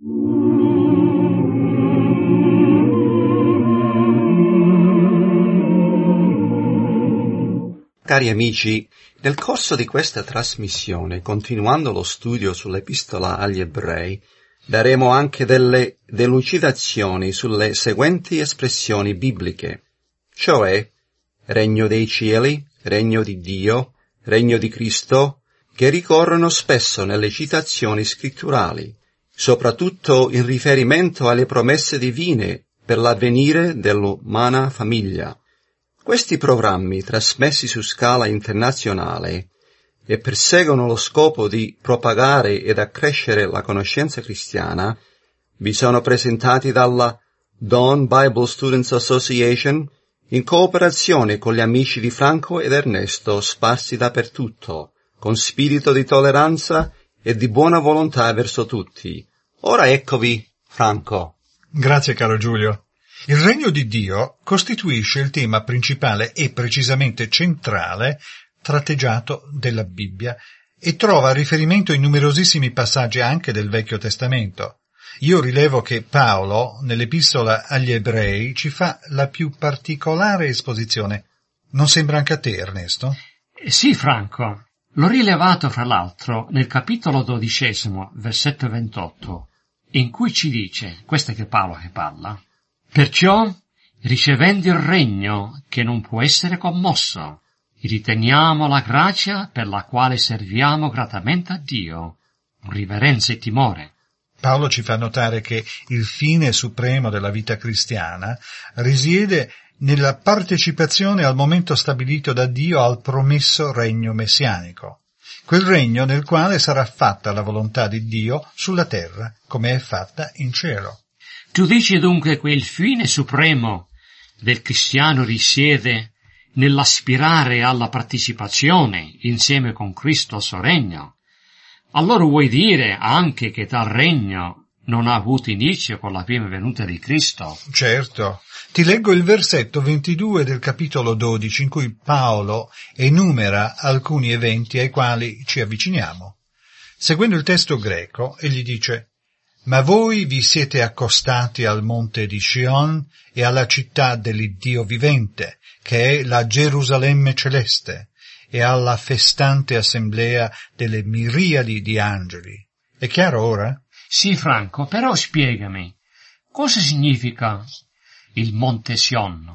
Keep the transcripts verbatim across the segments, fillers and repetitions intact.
Cari amici, nel corso di questa trasmissione, continuando lo studio sull'Epistola agli Ebrei, daremo anche delle delucidazioni sulle seguenti espressioni bibliche, cioè regno dei cieli, regno di Dio, regno di Cristo, che ricorrono spesso nelle citazioni scritturali, soprattutto in riferimento alle promesse divine per l'avvenire dell'umana famiglia. Questi programmi, trasmessi su scala internazionale e perseguono lo scopo di propagare ed accrescere la conoscenza cristiana, vi sono presentati dalla Dawn Bible Students Association in cooperazione con gli amici di Franco ed Ernesto sparsi dappertutto, con spirito di tolleranza e di buona volontà verso tutti. Ora eccovi, Franco. Grazie, caro Giulio. Il regno di Dio costituisce il tema principale e precisamente centrale tratteggiato della Bibbia e trova riferimento in numerosissimi passaggi anche del Vecchio Testamento. Io rilevo che Paolo, nell'Epistola agli Ebrei, ci fa la più particolare esposizione. Non sembra anche a te, Ernesto? Sì, Franco. L'ho rilevato, fra l'altro, nel capitolo dodicesimo, versetto ventotto, in cui ci dice, questo è che Paolo che parla, perciò, ricevendo il regno che non può essere commosso, riteniamo la grazia per la quale serviamo gratamente a Dio, con riverenza e timore. Paolo ci fa notare che il fine supremo della vita cristiana risiede nella partecipazione al momento stabilito da Dio al promesso regno messianico, quel regno nel quale sarà fatta la volontà di Dio sulla terra come è fatta in cielo. Tu dici dunque che il fine supremo del cristiano risiede nell'aspirare alla partecipazione insieme con Cristo al suo regno. Allora vuoi dire anche che tal regno non ha avuto inizio con la prima venuta di Cristo? Certo. Ti leggo il versetto ventidue del capitolo dodici in cui Paolo enumera alcuni eventi ai quali ci avviciniamo. Seguendo il testo greco, egli dice: «Ma voi vi siete accostati al monte di Sion e alla città dell'Iddio vivente, che è la Gerusalemme celeste, e alla festante assemblea delle miriadi di angeli». È chiaro ora? Sì, Franco, però spiegami, cosa significa il monte Sion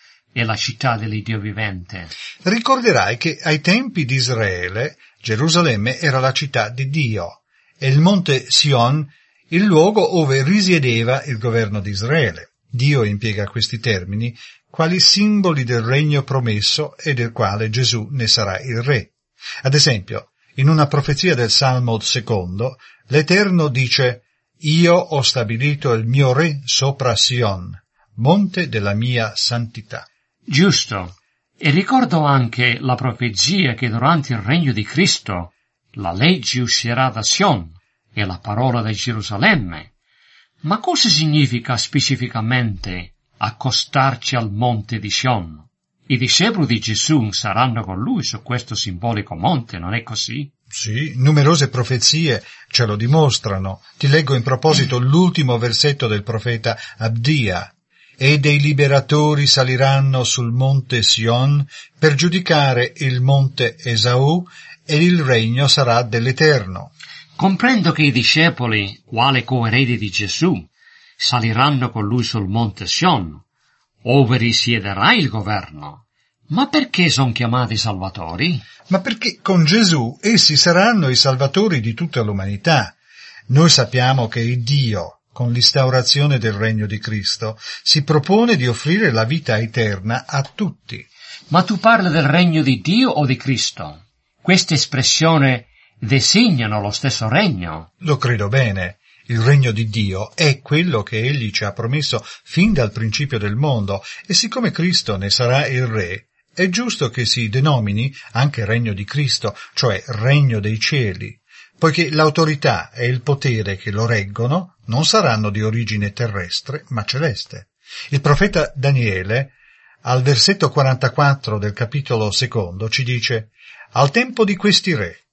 e la città dell'Iddio vivente? Ricorderai che ai tempi di Israele Gerusalemme era la città di Dio e il monte Sion il luogo ove risiedeva il governo di Israele. Dio impiega questi termini quali simboli del regno promesso e del quale Gesù ne sarà il re. Ad esempio, in una profezia del Salmo secondo, l'Eterno dice: «Io ho stabilito il mio re sopra Sion, monte della mia santità». Giusto. E ricordo anche la profezia che durante il regno di Cristo la legge uscirà da Sion e la parola da Gerusalemme. Ma cosa significa specificamente accostarci al monte di Sion? I discepoli di Gesù saranno con lui su questo simbolico monte, non è così? Sì, numerose profezie ce lo dimostrano. Ti leggo in proposito l'ultimo versetto del profeta Abdia. «E dei liberatori saliranno sul monte Sion per giudicare il monte Esau, e il regno sarà dell'Eterno». Comprendo che i discepoli, quale coeredi di Gesù, saliranno con lui sul monte Sion, ove risiederà il governo. Ma perché sono chiamati salvatori? Ma perché con Gesù essi saranno i salvatori di tutta l'umanità. Noi sappiamo che il Dio, con l'instaurazione del regno di Cristo, si propone di offrire la vita eterna a tutti. Ma tu parli del regno di Dio o di Cristo? Questa espressione designano lo stesso regno. Lo credo bene. Il regno di Dio è quello che Egli ci ha promesso fin dal principio del mondo, e siccome Cristo ne sarà il Re, è giusto che si denomini anche regno di Cristo, cioè regno dei cieli, poiché l'autorità e il potere che lo reggono non saranno di origine terrestre, ma celeste. Il profeta Daniele, al versetto quarantaquattro del capitolo secondo, ci dice: «Al tempo di questi re,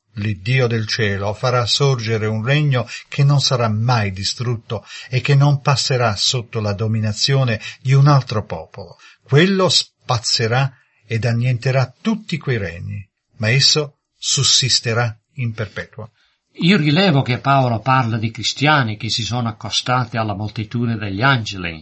l'Iddio del cielo, farà sorgere un regno che non sarà mai distrutto e che non passerà sotto la dominazione di un altro popolo. Quello spazzerà ed annienterà tutti quei regni, ma esso sussisterà in perpetuo. Io rilevo che Paolo parla di cristiani che si sono accostati alla moltitudine degli angeli,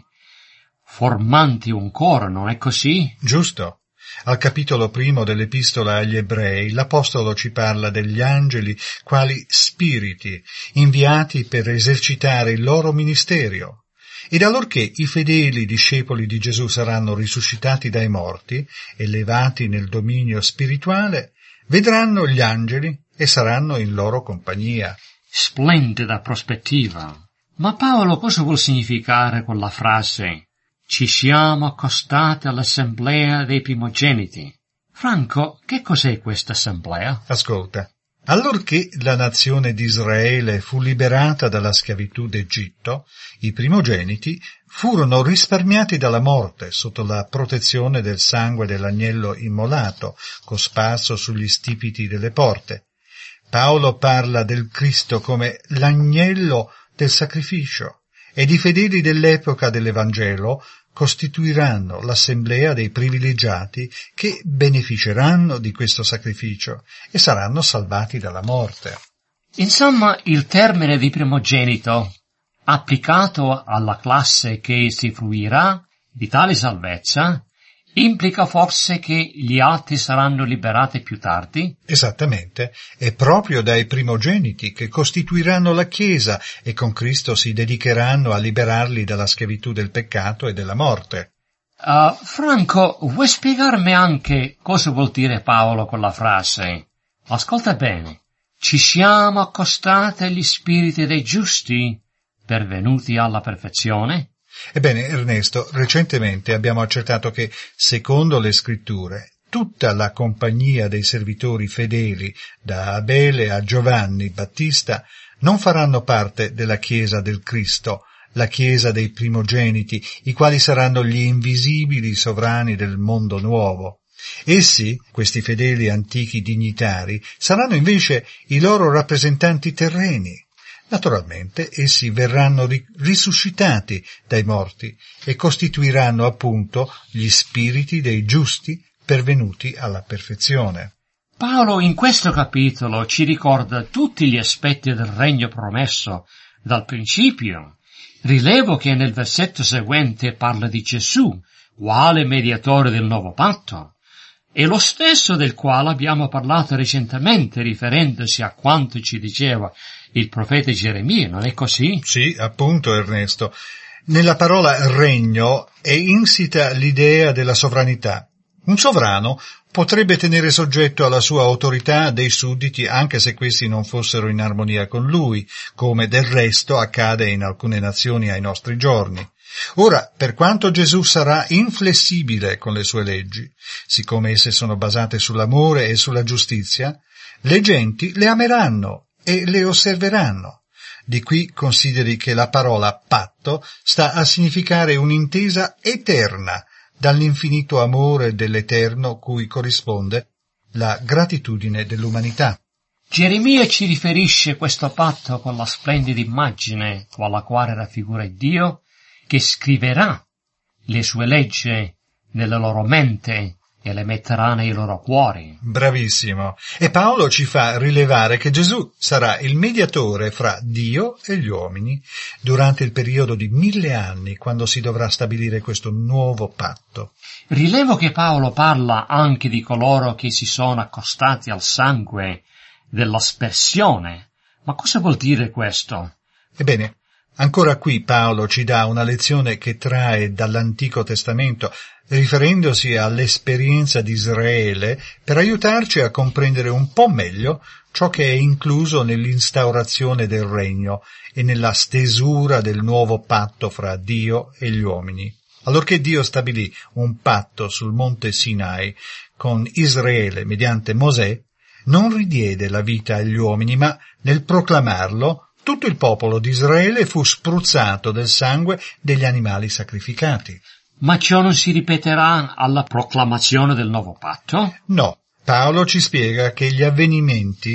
formanti un coro, non è così? Giusto. Al capitolo primo dell'Epistola agli Ebrei, l'Apostolo ci parla degli angeli quali spiriti inviati per esercitare il loro ministerio. Ed allorché i fedeli discepoli di Gesù saranno risuscitati dai morti, elevati nel dominio spirituale, vedranno gli angeli e saranno in loro compagnia. Splendida prospettiva. Ma Paolo cosa vuol significare con la frase «Ci siamo accostati all'assemblea dei primogeniti»? Franco, che cos'è questa assemblea? Ascolta. Allorché la nazione di Israele fu liberata dalla schiavitù d'Egitto, i primogeniti furono risparmiati dalla morte sotto la protezione del sangue dell'agnello immolato, cosparso sugli stipiti delle porte. Paolo parla del Cristo come l'agnello del sacrificio, ed i fedeli dell'epoca dell'Evangelo costituiranno l'assemblea dei privilegiati che beneficeranno di questo sacrificio e saranno salvati dalla morte. Insomma, il termine di primogenito, applicato alla classe che si fruirà di tale salvezza, implica forse che gli altri saranno liberati più tardi? Esattamente, è proprio dai primogeniti che costituiranno la Chiesa e con Cristo si dedicheranno a liberarli dalla schiavitù del peccato e della morte. Uh, Franco, vuoi spiegarmi anche cosa vuol dire Paolo con la frase? Ascolta bene. Ci siamo accostati agli spiriti dei giusti, pervenuti alla perfezione? Ebbene, Ernesto, recentemente abbiamo accertato che, secondo le scritture, tutta la compagnia dei servitori fedeli, da Abele a Giovanni Battista, non faranno parte della Chiesa del Cristo, la Chiesa dei primogeniti, i quali saranno gli invisibili sovrani del mondo nuovo. Essi, questi fedeli antichi dignitari, saranno invece i loro rappresentanti terreni. Naturalmente essi verranno risuscitati dai morti e costituiranno appunto gli spiriti dei giusti pervenuti alla perfezione. Paolo in questo capitolo ci ricorda tutti gli aspetti del regno promesso dal principio. Rilevo che nel versetto seguente parla di Gesù, quale mediatore del nuovo patto, e lo stesso del quale abbiamo parlato recentemente riferendosi a quanto ci diceva il profeta Geremia, non è così? Sì, appunto, Ernesto. Nella parola regno è insita l'idea della sovranità. Un sovrano potrebbe tenere soggetto alla sua autorità dei sudditi anche se questi non fossero in armonia con lui, come del resto accade in alcune nazioni ai nostri giorni. Ora, per quanto Gesù sarà inflessibile con le sue leggi, siccome esse sono basate sull'amore e sulla giustizia, le genti le ameranno e le osserveranno. Di qui consideri che la parola patto sta a significare un'intesa eterna dall'infinito amore dell'Eterno cui corrisponde la gratitudine dell'umanità. Geremia ci riferisce questo patto con la splendida immagine con la quale raffigura Dio che scriverà le sue leggi nella loro mente e le metterà nei loro cuori. Bravissimo. E Paolo ci fa rilevare che Gesù sarà il mediatore fra Dio e gli uomini durante il periodo di mille anni, quando si dovrà stabilire questo nuovo patto. Rilevo che Paolo parla anche di coloro che si sono accostati al sangue dell'aspersione. Ma cosa vuol dire questo? Ebbene, ancora qui Paolo ci dà una lezione che trae dall'Antico Testamento, riferendosi all'esperienza di Israele, per aiutarci a comprendere un po' meglio ciò che è incluso nell'instaurazione del regno e nella stesura del nuovo patto fra Dio e gli uomini. Allorché Dio stabilì un patto sul monte Sinai con Israele mediante Mosè, non ridiede la vita agli uomini, ma nel proclamarlo tutto il popolo di Israele fu spruzzato del sangue degli animali sacrificati. Ma ciò non si ripeterà alla proclamazione del nuovo patto? No, Paolo ci spiega che gli avvenimenti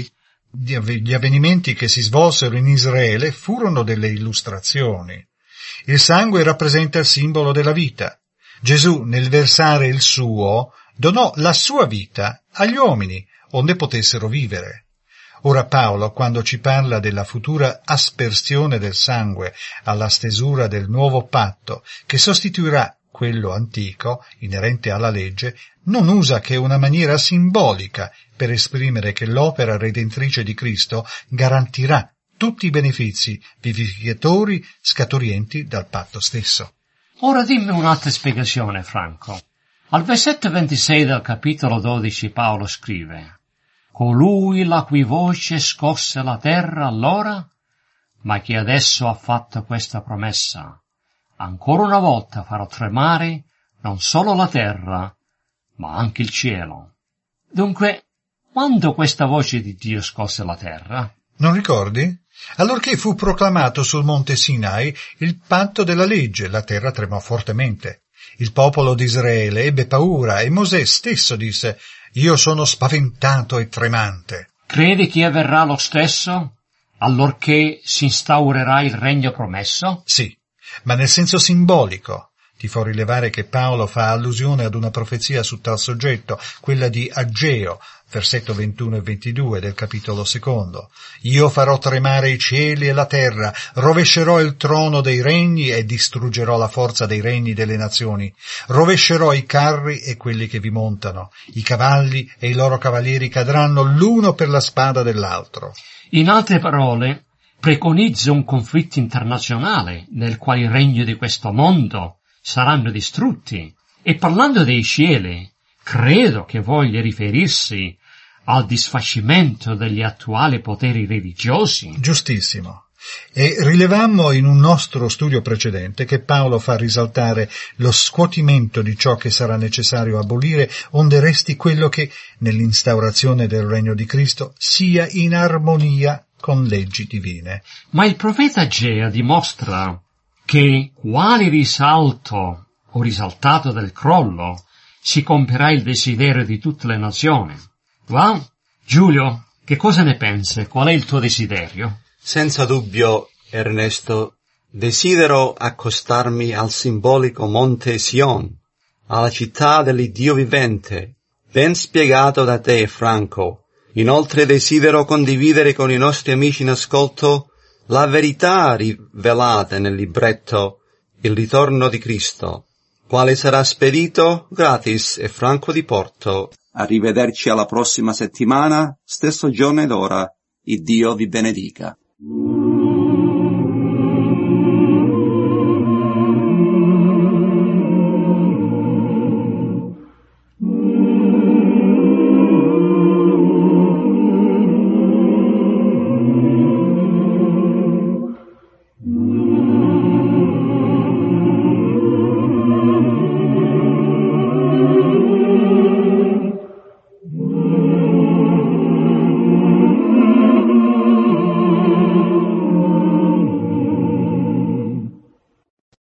Gli avvenimenti che si svolsero in Israele furono delle illustrazioni. Il sangue rappresenta il simbolo della vita. Gesù, nel versare il suo, donò la sua vita agli uomini, onde potessero vivere. Ora Paolo, quando ci parla della futura aspersione del sangue alla stesura del nuovo patto, che sostituirà quello antico, inerente alla legge, non usa che una maniera simbolica per esprimere che l'opera redentrice di Cristo garantirà tutti i benefici vivificatori scaturenti dal patto stesso. Ora dimmi un'altra spiegazione, Franco. Al versetto ventisei del capitolo dodici Paolo scrive: colui la cui voce scosse la terra allora, ma che adesso ha fatto questa promessa: ancora una volta farò tremare non solo la terra, ma anche il cielo. Dunque, quando questa voce di Dio scosse la terra? Non ricordi? Allorché fu proclamato sul monte Sinai il patto della legge, la terra tremò fortemente. Il popolo di Israele ebbe paura e Mosè stesso disse: io sono spaventato e tremante. Credi che avverrà lo stesso allorché si instaurerà il regno promesso? Sì, ma nel senso simbolico. Ti fa rilevare che Paolo fa allusione ad una profezia su tal soggetto, quella di Ageo, versetto ventuno e ventidue del capitolo secondo. Io farò tremare i cieli e la terra, rovescerò il trono dei regni e distruggerò la forza dei regni delle nazioni. Rovescerò i carri e quelli che vi montano, i cavalli e i loro cavalieri cadranno l'uno per la spada dell'altro. In altre parole, preconizza un conflitto internazionale nel quale i regni di questo mondo saranno distrutti. E parlando dei cieli, credo che voglia riferirsi al disfacimento degli attuali poteri religiosi. Giustissimo. E rilevammo in un nostro studio precedente che Paolo fa risaltare lo scuotimento di ciò che sarà necessario abolire, onde resti quello che, nell'instaurazione del regno di Cristo, sia in armonia con leggi divine. Ma il profeta Ageo dimostra che quale risalto o risaltato del crollo si compierà il desiderio di tutte le nazioni. Va? Giulio, che cosa ne pensi? Qual è il tuo desiderio? Senza dubbio, Ernesto, desidero accostarmi al simbolico Monte Sion, alla città dell'Iddio vivente, ben spiegato da te, Franco. Inoltre desidero condividere con i nostri amici in ascolto la verità rivelata nel libretto Il ritorno di Cristo, quale sarà spedito gratis e franco di porto. Arrivederci alla prossima settimana, stesso giorno ed ora. Il Dio vi benedica.